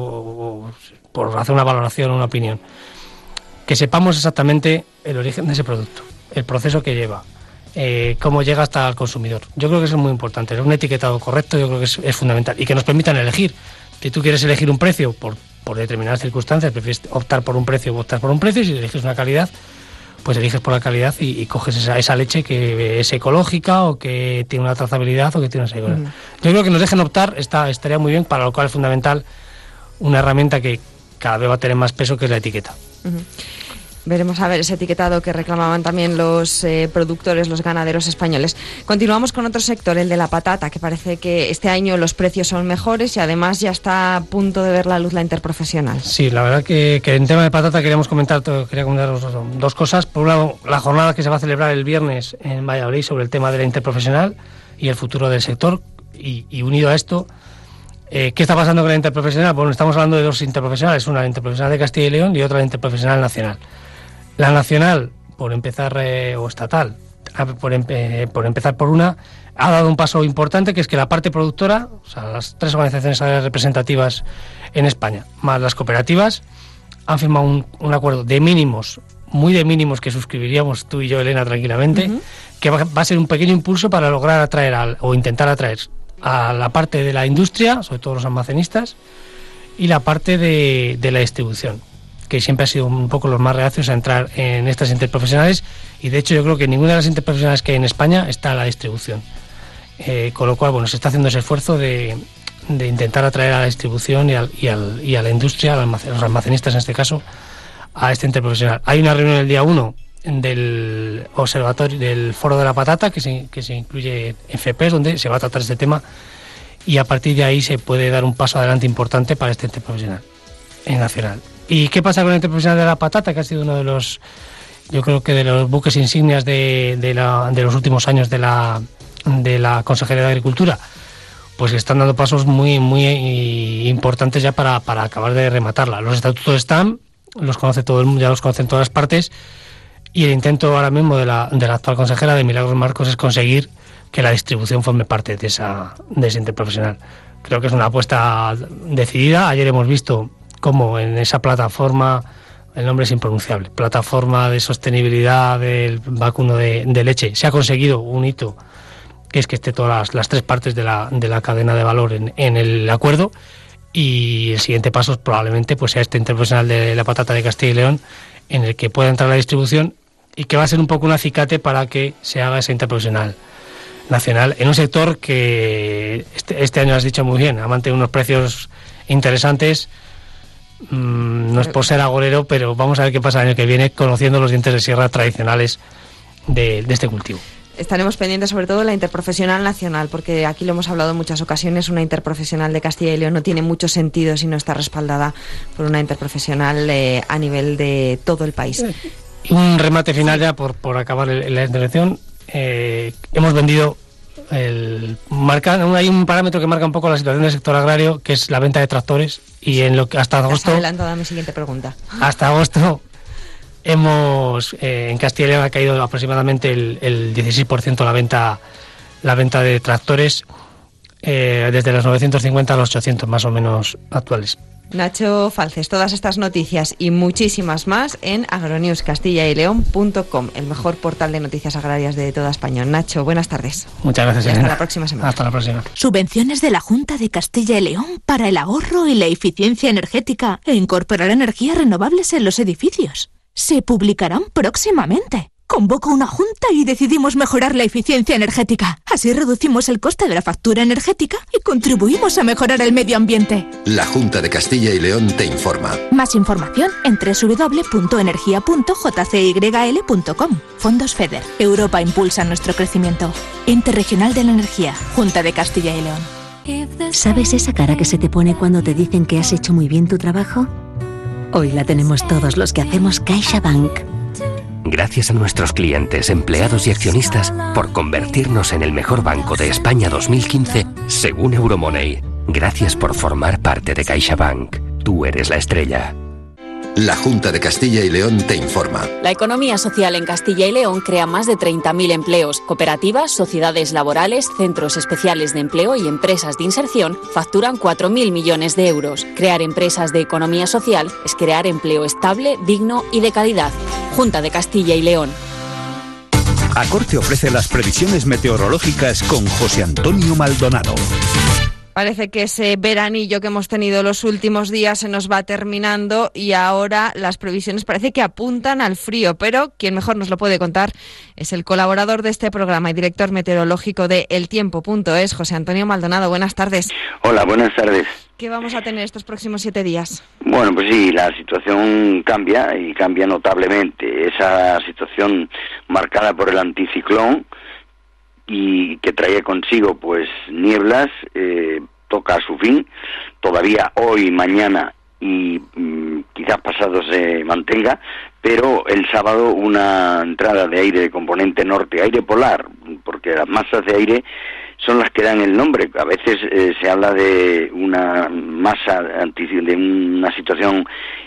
por hacer una valoración, una opinión, que sepamos exactamente el origen de ese producto, el proceso que lleva. Cómo llega hasta el consumidor. Yo creo que eso es muy importante. Un etiquetado correcto yo creo que es fundamental y que nos permitan elegir. Si tú quieres elegir un precio por determinadas circunstancias, prefieres optar por un precio, optas por un precio. Si eliges una calidad, pues eliges por la calidad y coges esa leche que es ecológica o que tiene una trazabilidad o que tiene una seguridad. Yo creo que nos dejen optar, estaría muy bien, para lo cual es fundamental una herramienta que cada vez va a tener más peso, que es la etiqueta. Veremos a ver ese etiquetado que reclamaban también los productores, los ganaderos españoles. Continuamos con otro sector, el de la patata, que parece que este año los precios son mejores y además ya está a punto de ver la luz la interprofesional. Sí, la verdad que en tema de patata quería comentar dos cosas. Por un lado, la jornada que se va a celebrar el viernes en Valladolid sobre el tema de la interprofesional y el futuro del sector. Y unido a esto, ¿qué está pasando con la interprofesional? Bueno, estamos hablando de dos interprofesionales, una la interprofesional de Castilla y León y otra la interprofesional nacional. La nacional, por empezar, o estatal, por empezar por una, ha dado un paso importante, que es que la parte productora, o sea, las tres organizaciones representativas en España, más las cooperativas, han firmado un acuerdo de mínimos, muy de mínimos, que suscribiríamos tú y yo, Elena, tranquilamente, que va a ser un pequeño impulso para lograr atraer o intentar atraer a la parte de la industria, sobre todo los almacenistas, y la parte de la distribución, que siempre ha sido un poco los más reacios a entrar en estas interprofesionales, y de hecho yo creo que en ninguna de las interprofesionales que hay en España está la distribución. Con lo cual, bueno, se está haciendo ese esfuerzo de intentar atraer a la distribución y a la industria, a los almacenistas en este caso, a esta interprofesional. Hay una reunión el día 1 del observatorio, del Foro de la Patata, que se incluye en FEPES, donde se va a tratar este tema, y a partir de ahí se puede dar un paso adelante importante para este interprofesional nacional. ¿Y qué pasa con el interprofesional de la patata, que ha sido uno de los, yo creo que de los buques insignias de los últimos años de la Consejería de Agricultura? Pues están dando pasos muy importantes ya para acabar de rematarla. Los estatutos están, los conoce todo el mundo, ya los conocen todas las partes, y el intento ahora mismo de la actual consejera, de Milagros Marcos, es conseguir que la distribución forme parte de ese interprofesional. Creo que es una apuesta decidida. Ayer hemos visto cómo en esa plataforma, el nombre es impronunciable, plataforma de sostenibilidad del vacuno de leche, se ha conseguido un hito, que es que esté todas las tres partes de la cadena de valor en el acuerdo, y el siguiente paso probablemente pues sea este interprofesional de la patata de Castilla y León, en el que pueda entrar la distribución y que va a ser un poco un acicate para que se haga ese interprofesional nacional en un sector que este año has dicho muy bien, ha mantenido unos precios interesantes. No es por ser agorero, pero vamos a ver qué pasa el año que viene, conociendo los dientes de sierra tradicionales de este cultivo. Estaremos pendientes sobre todo de la interprofesional nacional, porque aquí lo hemos hablado en muchas ocasiones, una interprofesional de Castilla y León no tiene mucho sentido si no está respaldada por una interprofesional a nivel de todo el país. Y un remate final ya por acabar la intervención. Hemos vendido hay un parámetro que marca un poco la situación del sector agrario, que es la venta de tractores, y hasta agosto. Adelantado a mi siguiente pregunta. Hasta agosto en Castilla y León ha caído aproximadamente el 16% la venta de tractores. desde los 950 a los 800 más o menos actuales. Nacho Falces, todas estas noticias y muchísimas más en agronewscastillayleon.com, el mejor portal de noticias agrarias de toda España. Nacho, buenas tardes. Muchas gracias. Y hasta la próxima semana. Hasta la próxima. Subvenciones de la Junta de Castilla y León para el ahorro y la eficiencia energética e incorporar energías renovables en los edificios. Se publicarán próximamente. Convoco una junta y decidimos mejorar la eficiencia energética. Así reducimos el coste de la factura energética y contribuimos a mejorar el medio ambiente. La Junta de Castilla y León te informa. Más información en www.energia.jcyl.com. Fondos FEDER. Europa impulsa nuestro crecimiento. Ente Regional de la Energía. Junta de Castilla y León. ¿Sabes esa cara que se te pone cuando te dicen que has hecho muy bien tu trabajo? Hoy la tenemos todos los que hacemos CaixaBank. Gracias a nuestros clientes, empleados y accionistas por convertirnos en el mejor banco de España 2015, según Euromoney. Gracias por formar parte de CaixaBank. Tú eres la estrella. La Junta de Castilla y León te informa. La economía social en Castilla y León crea más de 30.000 empleos. Cooperativas, sociedades laborales, centros especiales de empleo y empresas de inserción facturan 4.000 millones de euros. Crear empresas de economía social es crear empleo estable, digno y de calidad. Junta de Castilla y León. Acor te ofrece las previsiones meteorológicas con José Antonio Maldonado. Parece que ese veranillo que hemos tenido los últimos días se nos va terminando y ahora las previsiones parece que apuntan al frío, pero quien mejor nos lo puede contar es el colaborador de este programa y director meteorológico de eltiempo.es, José Antonio Maldonado. Buenas tardes. Hola, buenas tardes. ¿Qué vamos a tener estos próximos 7 días? Bueno, pues sí, la situación cambia y cambia notablemente. Esa situación marcada por el anticiclón y que traía consigo pues nieblas, toca a su fin. Todavía hoy, mañana y quizás pasado se mantenga, pero el sábado una entrada de aire de componente norte, aire polar, porque las masas de aire son las que dan el nombre. A veces se habla de una masa, de una situación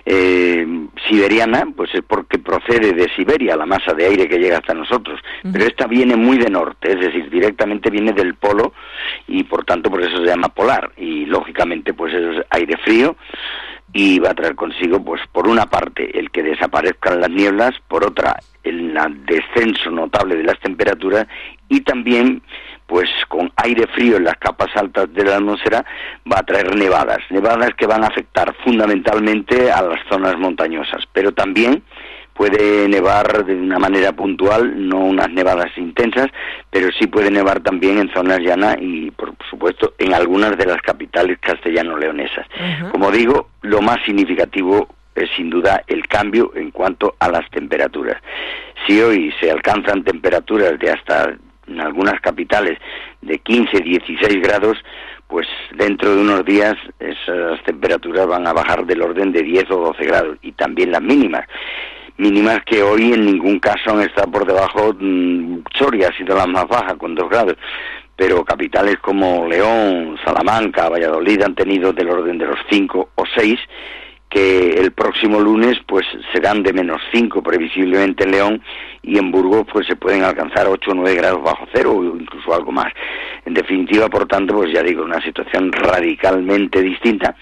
siberiana, pues es porque procede de Siberia la masa de aire que llega hasta nosotros. Pero esta viene muy de norte, es decir, directamente viene del polo y por tanto por eso se llama polar. Y lógicamente pues es aire frío y va a traer consigo, pues por una parte el que desaparezcan las nieblas, por otra el descenso notable de las temperaturas y también pues con aire frío en las capas altas de la atmósfera va a traer nevadas que van a afectar fundamentalmente a las zonas montañosas, pero también puede nevar de una manera puntual, no unas nevadas intensas, pero sí puede nevar también en zonas llanas y, por supuesto, en algunas de las capitales castellano-leonesas. Como digo, lo más significativo es sin duda el cambio en cuanto a las temperaturas. Si hoy se alcanzan temperaturas de hasta, en algunas capitales, de 15, 16 grados, pues dentro de unos días esas temperaturas van a bajar del orden de 10 o 12 grados, y también las mínimas que hoy en ningún caso han estado por debajo. Soria ha sido la más baja con 2 grados, pero capitales como León, Salamanca, Valladolid han tenido del orden de los 5 o 6, que el próximo lunes pues serán de -5 previsiblemente en León, y en Burgos pues se pueden alcanzar 8 o 9 grados bajo cero o incluso algo más. En definitiva, por tanto, pues ya digo, una situación radicalmente distinta.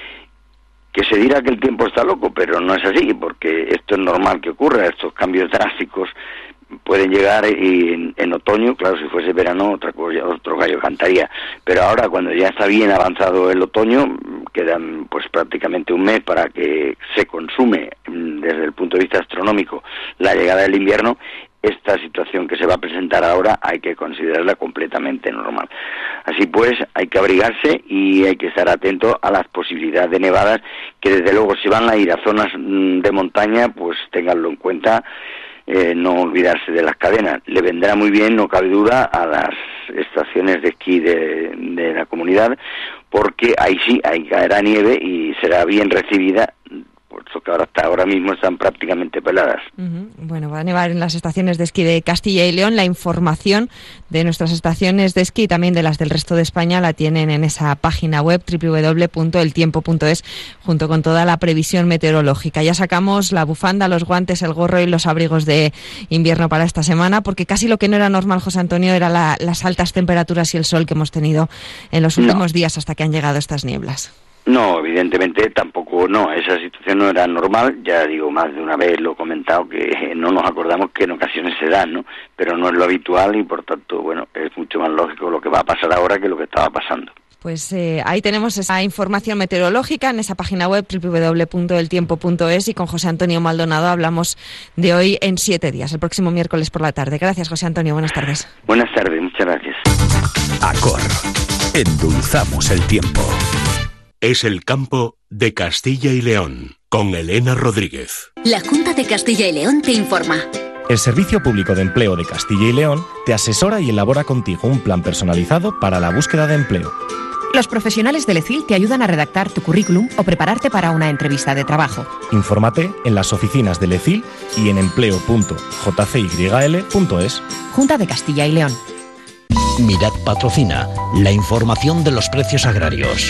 Que se dirá que el tiempo está loco, pero no es así, porque esto es normal que ocurra. Estos cambios drásticos pueden llegar en otoño. Claro, si fuese verano otro gallo cantaría, pero ahora, cuando ya está bien avanzado el otoño, quedan pues prácticamente un mes para que se consume desde el punto de vista astronómico la llegada del invierno. Esta situación que se va a presentar ahora hay que considerarla completamente normal. Así pues, hay que abrigarse y hay que estar atento a las posibilidades de nevadas, que desde luego, si van a ir a zonas de montaña, pues ténganlo en cuenta, no olvidarse de las cadenas. Le vendrá muy bien, no cabe duda, a las estaciones de esquí de la comunidad, porque ahí sí, ahí caerá nieve y será bien recibida puesto que hasta ahora mismo están prácticamente peladas. Bueno, va a nevar en las estaciones de esquí de Castilla y León. La información de nuestras estaciones de esquí y también de las del resto de España la tienen en esa página web www.eltiempo.es, junto con toda la previsión meteorológica. Ya sacamos la bufanda, los guantes, el gorro y los abrigos de invierno para esta semana, porque casi lo que no era normal, José Antonio, era las altas temperaturas y el sol que hemos tenido en los últimos días hasta que han llegado estas nieblas. No, evidentemente tampoco, no, esa situación no era normal, ya digo, más de una vez lo he comentado, que no nos acordamos que en ocasiones se dan, ¿no? Pero no es lo habitual y por tanto, bueno, es mucho más lógico lo que va a pasar ahora que lo que estaba pasando. Pues ahí tenemos esa información meteorológica en esa página web www.eltiempo.es, y con José Antonio Maldonado hablamos de hoy en 7 días, el próximo miércoles por la tarde. Gracias, José Antonio, buenas tardes. Buenas tardes, muchas gracias. Acor, endulzamos el tiempo. Es el campo de Castilla y León, con Elena Rodríguez. La Junta de Castilla y León te informa. El Servicio Público de Empleo de Castilla y León te asesora y elabora contigo un plan personalizado para la búsqueda de empleo. Los profesionales del ECIL te ayudan a redactar tu currículum o prepararte para una entrevista de trabajo. Infórmate en las oficinas del ECIL y en empleo.jcyl.es. Junta de Castilla y León. Mirad patrocina la información de los precios agrarios.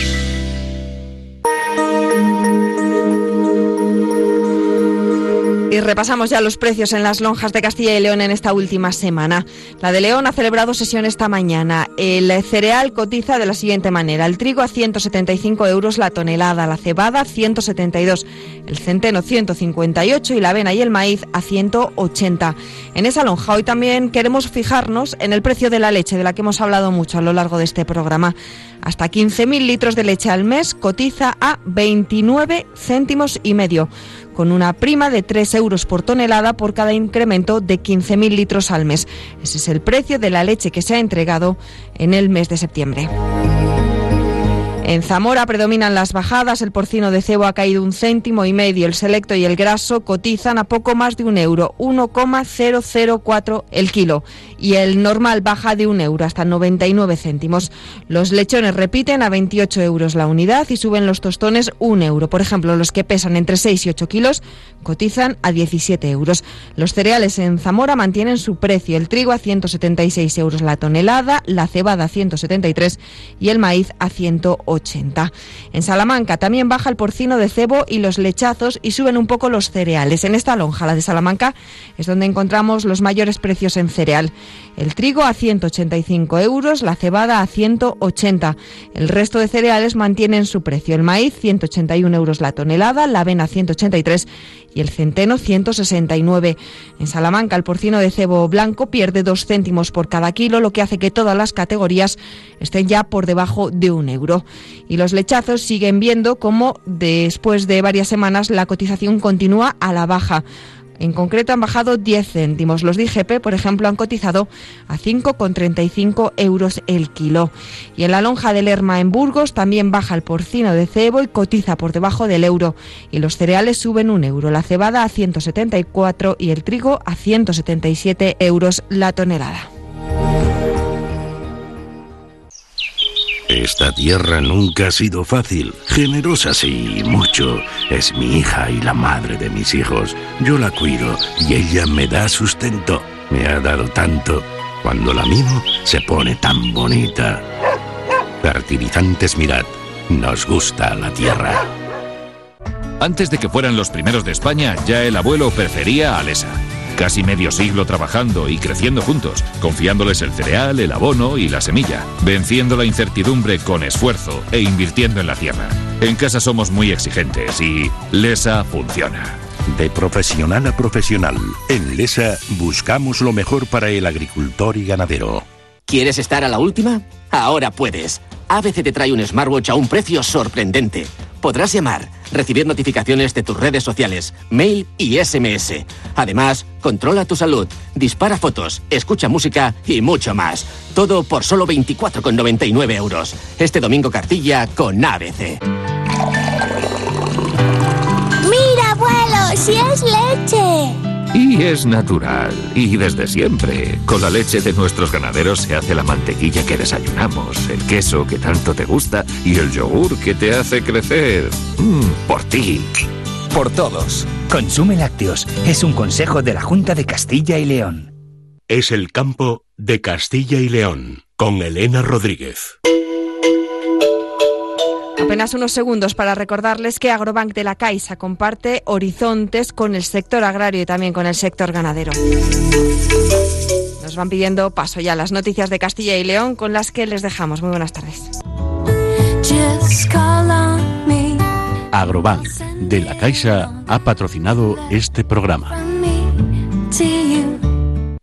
Y repasamos ya los precios en las lonjas de Castilla y León en esta última semana. La de León ha celebrado sesión esta mañana. El cereal cotiza de la siguiente manera: el trigo a 175 euros la tonelada, la cebada 172, el centeno 158 y la avena y el maíz a 180. En esa lonja hoy también queremos fijarnos en el precio de la leche, de la que hemos hablado mucho a lo largo de este programa. Hasta 15.000 litros de leche al mes cotiza a 29 céntimos y medio, con una prima de 3 euros por tonelada por cada incremento de 15.000 litros al mes. Ese es el precio de la leche que se ha entregado en el mes de septiembre. En Zamora predominan las bajadas, el porcino de cebo ha caído 1,5 céntimos, el selecto y el graso cotizan a poco más de 1 euro, 1,004 el kilo, y el normal baja de 1 euro hasta 99 céntimos. Los lechones repiten a 28 euros la unidad y suben los tostones 1 euro. Por ejemplo, los que pesan entre 6 y 8 kilos cotizan a 17 euros. Los cereales en Zamora mantienen su precio, el trigo a 176 euros la tonelada, la cebada a 173 y el maíz a 180. En Salamanca también baja el porcino de cebo y los lechazos y suben un poco los cereales. En esta lonja, la de Salamanca, es donde encontramos los mayores precios en cereal. El trigo a 185 euros, la cebada a 180. El resto de cereales mantienen su precio. El maíz 181 euros la tonelada, la avena 183 y el centeno 169. En Salamanca el porcino de cebo blanco pierde 2 céntimos por cada kilo, lo que hace que todas las categorías estén ya por debajo de 1 euro. Y los lechazos siguen viendo cómo después de varias semanas la cotización continúa a la baja. En concreto han bajado 10 céntimos. Los de IGP, por ejemplo, han cotizado a 5,35 euros el kilo. Y en la lonja de Lerma, en Burgos, también baja el porcino de cebo y cotiza por debajo del euro. Y los cereales suben 1 euro, la cebada a 174 y el trigo a 177 euros la tonelada. Esta tierra nunca ha sido fácil. Generosa sí, mucho. Es mi hija y la madre de mis hijos. Yo la cuido y ella me da sustento. Me ha dado tanto. Cuando la mimo, se pone tan bonita. Fertilizantes Mirad. Nos gusta la tierra. Antes de que fueran los primeros de España, ya el abuelo prefería a Lesa. Casi medio siglo trabajando y creciendo juntos, confiándoles el cereal, el abono y la semilla, venciendo la incertidumbre con esfuerzo e invirtiendo en la tierra. En casa somos muy exigentes y Lesa funciona. De profesional a profesional, en Lesa buscamos lo mejor para el agricultor y ganadero. ¿Quieres estar a la última? Ahora puedes. ABC te trae un smartwatch a un precio sorprendente. Podrás llamar, recibir notificaciones de tus redes sociales, mail y SMS. Además, controla tu salud, dispara fotos, escucha música y mucho más. Todo por solo 24,99 euros. Este domingo cartilla con ABC. ¡Mira, abuelo! ¡Si es leche! Y es natural, y desde siempre. Con la leche de nuestros ganaderos se hace la mantequilla que desayunamos, el queso que tanto te gusta y el yogur que te hace crecer. Por ti. por todos. Consume lácteos. Es un consejo de la Junta de Castilla y León. Es el campo de Castilla y León, con Elena Rodríguez. Apenas unos segundos para recordarles que Agrobank de la Caixa comparte horizontes con el sector agrario y también con el sector ganadero. Nos van pidiendo paso ya las noticias de Castilla y León con las que les dejamos. Muy buenas tardes. Agrobank de la Caixa ha patrocinado este programa.